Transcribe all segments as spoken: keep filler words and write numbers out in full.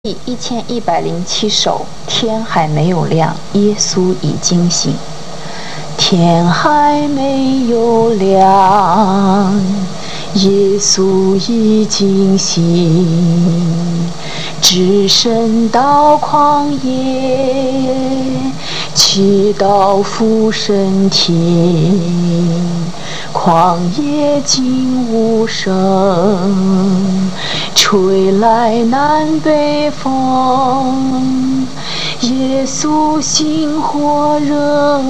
第一千一百零七首，天还没有亮，耶稣已经醒。天还没有亮，耶稣已经醒。只身到旷野，祈祷父神听。旷野静无声，吹来南北风。耶稣心火热，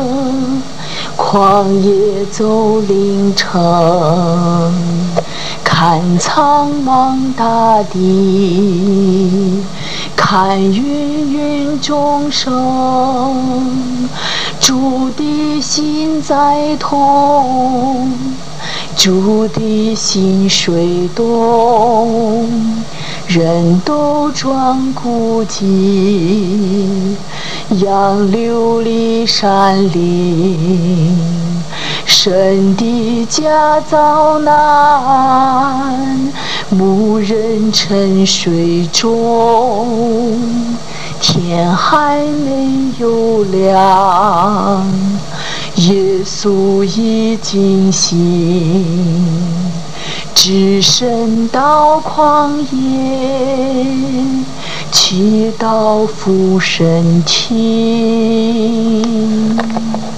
旷野走临城。看苍茫大地，看芸芸众生。主的心在痛，主的心水动，人都装孤寂，杨柳里山林。神的家遭难，牧人沉水中。天还没有亮，耶稣已经醒。只身到旷野，祈祷父神听。